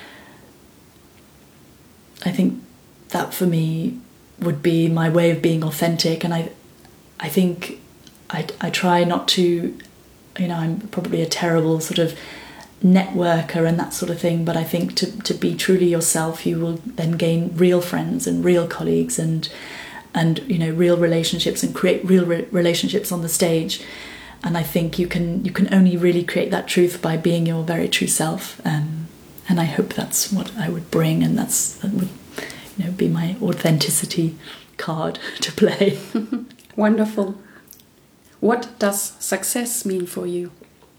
I think that for me would be my way of being authentic. And I I think I, I try not to, you know, I'm probably a terrible sort of networker and that sort of thing, but I think to, to be truly yourself, you will then gain real friends and real colleagues, and and, you know, real relationships and create real re- relationships on the stage. And I think you can you can only really create that truth by being your very true self. Um, and I hope that's what I would bring, and that's that would, you know, be my authenticity card to play. Wonderful. What does success mean for you?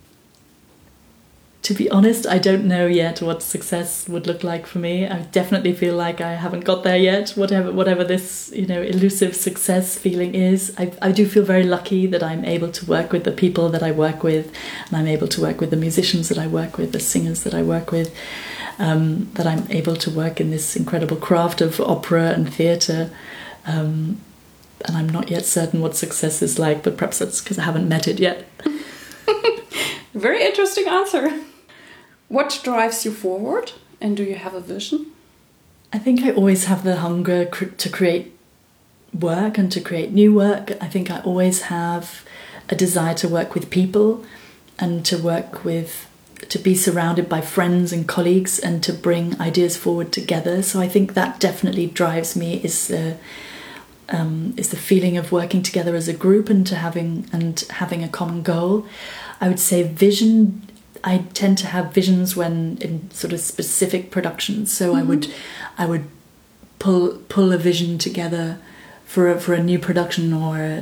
To be honest, I don't know yet what success would look like for me. I definitely feel like I haven't got there yet, whatever whatever this, you know, elusive success feeling is. I, I do feel very lucky that I'm able to work with the people that I work with, and I'm able to work with the musicians that I work with, the singers that I work with, um, that I'm able to work in this incredible craft of opera and theatre. Um, and I'm not yet certain what success is like, but perhaps that's because I haven't met it yet. Very interesting answer. What drives you forward, and do you have a vision? I think I always have the hunger cr- to create work and to create new work. I think I always have a desire to work with people and to work with, to be surrounded by friends and colleagues and to bring ideas forward together. So I think that definitely drives me, is the um, is the feeling of working together as a group and to having and having a common goal. I would say vision. I tend to have visions when in sort of specific productions. So mm-hmm. I would, I would pull pull a vision together for a, for a new production or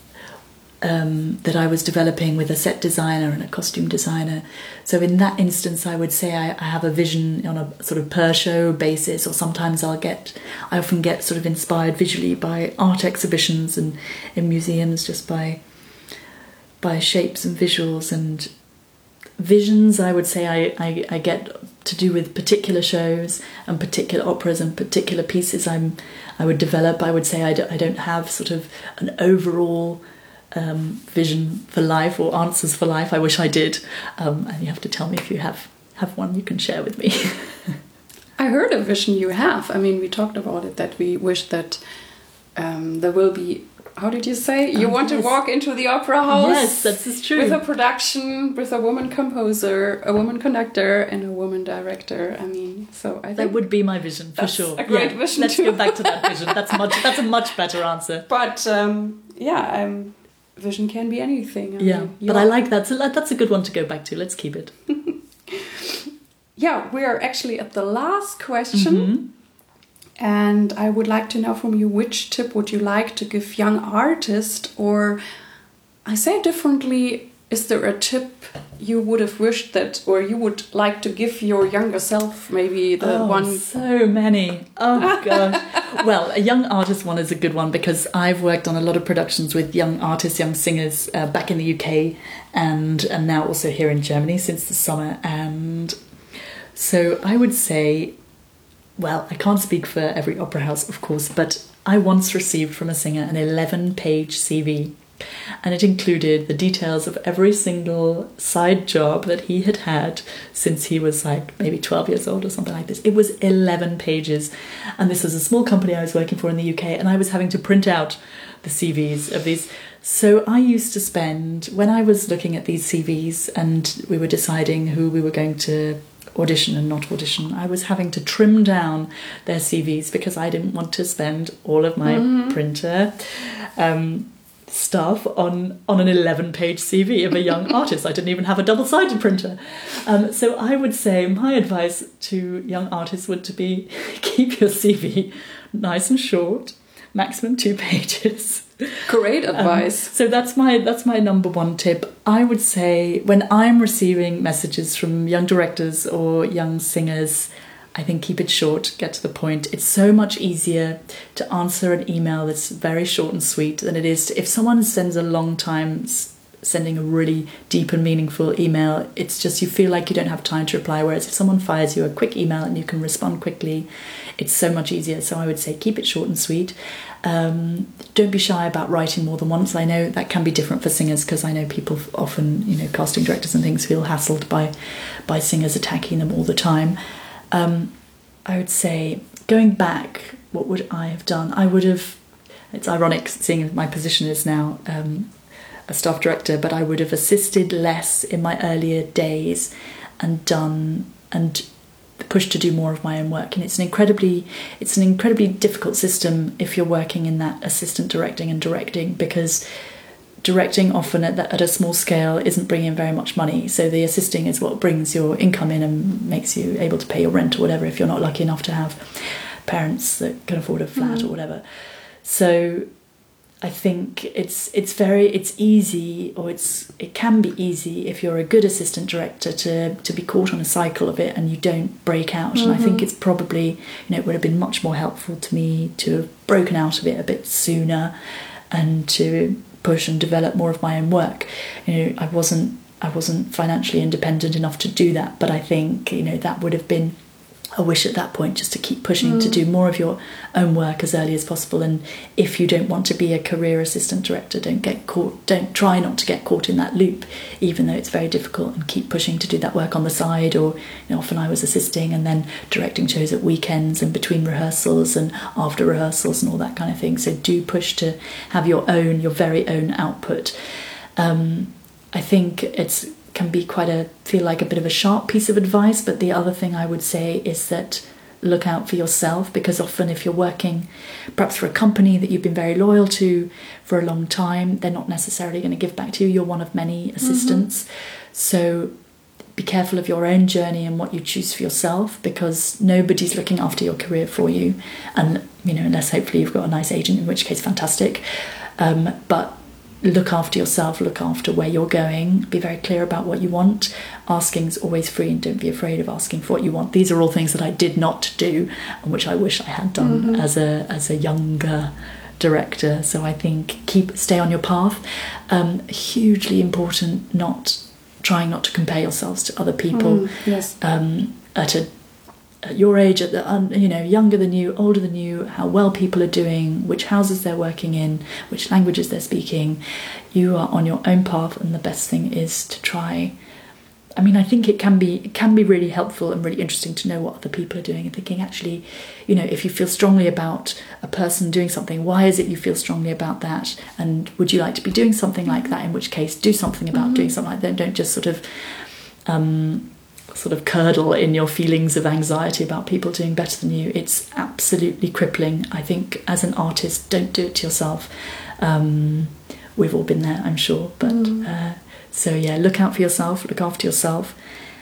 um, that I was developing with a set designer and a costume designer. So in that instance, I would say I, I have a vision on a sort of per show basis, or sometimes I'll get. I often get sort of inspired visually by art exhibitions and in museums, just by by shapes and visuals and. Visions, I would say I, I, I get to do with particular shows and particular operas and particular pieces I'm I would develop. I would say I don't, I don't have sort of an overall um, vision for life or answers for life. I wish I did. Um, and you have to tell me if you have, have one you can share with me. I heard a vision you have. I mean, we talked about it, that we wish that um, there will be... How did you say? You oh, want yes. to walk into the opera house? Yes, that's is true. With a production, with a woman composer, a woman conductor, and a woman director. I mean, so I think that would be my vision for that's sure. A great yeah. vision. Let's too. go back to that vision. That's much. That's a much better answer. But um, yeah, um, vision can be anything. I yeah, mean, but I like that. So that's a good one to go back to. Let's keep it. Yeah, we are actually at the last question. Mm-hmm. And I would like to know from you, which tip would you like to give young artists? Or I say it differently, is there a tip you would have wished that, or you would like to give your younger self, maybe the oh, one... so many. Oh, God. Well, a young artist one is a good one because I've worked on a lot of productions with young artists, young singers uh, back in the U K and, and now also here in Germany since the summer. And so I would say... Well, I can't speak for every opera house, of course, but I once received from a singer an eleven-page C V, and it included the details of every single side job that he had had since he was like maybe twelve years old or something like this. It was eleven pages, and this was a small company I was working for in the U K, and I was having to print out the C Vs of these. So I used to spend, when I was looking at these C Vs and we were deciding who we were going to audition and not audition, I was having to trim down their C Vs because I didn't want to spend all of my mm-hmm. printer um, stuff on, on an eleven-page C V of a young artist. I didn't even have a double-sided printer. Um, so I would say my advice to young artists would to be keep your C V nice and short, maximum two pages. Great advice. Um, so that's my that's my number one tip. I would say when I'm receiving messages from young directors or young singers, I think keep it short, get to the point. It's so much easier to answer an email that's very short and sweet than it is to, if someone sends a long time sending a really deep and meaningful email, it's just you feel like you don't have time to reply, whereas if someone fires you a quick email and you can respond quickly, it's so much easier. So I would say keep it short and sweet. Um, don't be shy about writing more than once. I know that can be different for singers because I know people often, you know, casting directors and things feel hassled by by singers attacking them all the time. Um, I would say going back, what would I have done? I would have, it's ironic seeing my position is now um, a staff director, but I would have assisted less in my earlier days and done and push to do more of my own work. And it's an incredibly it's an incredibly difficult system if you're working in that assistant directing and directing, because directing often at, that, at a small scale isn't bringing in very much money. So the assisting is what brings your income in and makes you able to pay your rent or whatever, if you're not lucky enough to have parents that can afford a flat mm. or whatever. So I think it's it's very it's easy, or it's it can be easy if you're a good assistant director to to be caught on a cycle of it and you don't break out. Mm-hmm. And I think it's probably, you know, it would have been much more helpful to me to have broken out of it a bit sooner and to push and develop more of my own work. You know, I wasn't I wasn't financially independent enough to do that, but I think, you know, that would have been a wish at that point, just to keep pushing mm. to do more of your own work as early as possible. And if you don't want to be a career assistant director, don't get caught don't try not to get caught in that loop, even though it's very difficult, and keep pushing to do that work on the side. Or, you know, often I was assisting and then directing shows at weekends and between rehearsals and after rehearsals and all that kind of thing. So do push to have your own your very own output. um, I think it's can be quite a feel like a bit of a sharp piece of advice, but the other thing I would say is that look out for yourself, because often if you're working perhaps for a company that you've been very loyal to for a long time, they're not necessarily going to give back to you. You're one of many assistants. Mm-hmm. So be careful of your own journey and what you choose for yourself, because nobody's looking after your career for you, and, you know, unless hopefully you've got a nice agent, in which case fantastic. Um, but look after yourself, look after where you're going, be very clear about what you want. Asking's always free, and don't be afraid of asking for what you want. These are all things that I did not do, and which I wish I had done mm-hmm. as a as a younger director. So I think keep stay on your path. Um, hugely important, not trying not to compare yourselves to other people. Mm, yes. Um, at a at your age, at the you know younger than you, older than you, how well people are doing, which houses they're working in, which languages they're speaking. You are on your own path, and the best thing is to try. I mean, I think it can be it can be really helpful and really interesting to know what other people are doing, and thinking, actually, you know, if you feel strongly about a person doing something, why is it you feel strongly about that? And would you like to be doing something like that? In which case, do something about mm-hmm. doing something like that. Don't just sort of um, sort of curdle in your feelings of anxiety about people doing better than you. It's absolutely crippling. I think as an artist, don't do it to yourself. Um, we've all been there, I'm sure. But mm. uh, so yeah, look out for yourself, look after yourself,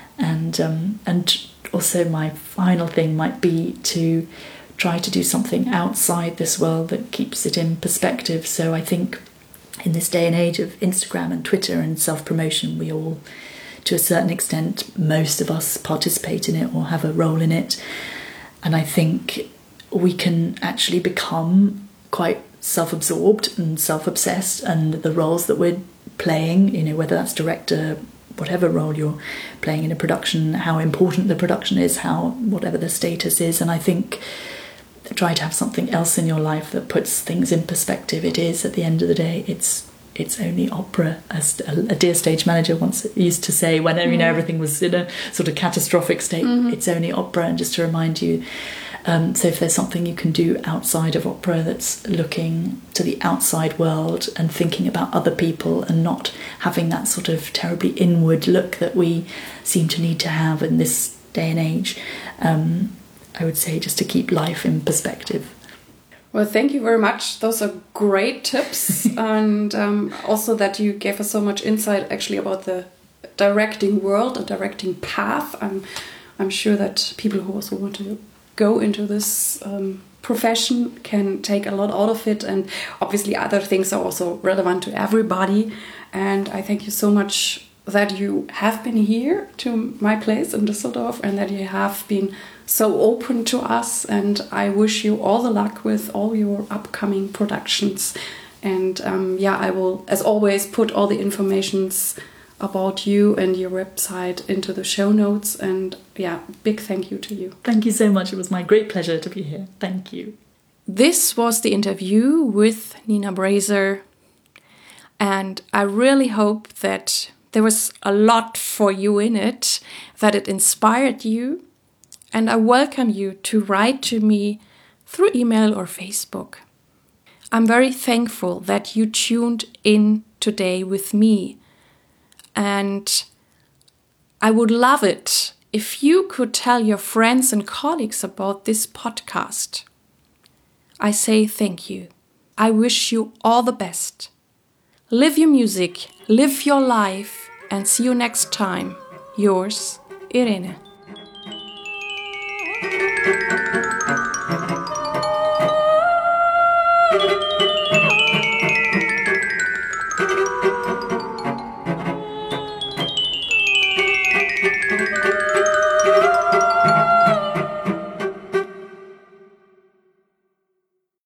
and um, and also my final thing might be to try to do something outside this world that keeps it in perspective. So I think in this day and age of Instagram and Twitter and self-promotion, we all, to a certain extent, most of us participate in it or have a role in it. And I think we can actually become quite self-absorbed and self-obsessed, and the roles that we're playing, you know, whether that's director, whatever role you're playing in a production, how important the production is, how whatever the status is. And I think try to have something else in your life that puts things in perspective. It is, at the end of the day, it's it's only opera, as a dear stage manager once used to say, when you know everything was in a sort of catastrophic state. Mm-hmm. It's only opera. And just to remind you, um, so if there's something you can do outside of opera that's looking to the outside world and thinking about other people and not having that sort of terribly inward look that we seem to need to have in this day and age, um, I would say just to keep life in perspective. Well, thank you very much. Those are great tips. And um, also that you gave us so much insight actually about the directing world, the directing path. I'm, I'm sure that people who also want to go into this um, profession can take a lot out of it. And obviously other things are also relevant to everybody. And I thank you so much that you have been here to my place in Düsseldorf, and that you have been so open to us. And I wish you all the luck with all your upcoming productions. And um, yeah, I will, as always, put all the informations about you and your website into the show notes. And yeah, big thank you to you. Thank you so much. It was my great pleasure to be here. Thank you. This was the interview with Nina Brazer. And I really hope that there was a lot for you in it, that it inspired you. And I welcome you to write to me through email or Facebook. I'm very thankful that you tuned in today with me. And I would love it if you could tell your friends and colleagues about this podcast, I say thank you. I wish you all the best. Live your music, live your life, and see you next time. Yours, Irene.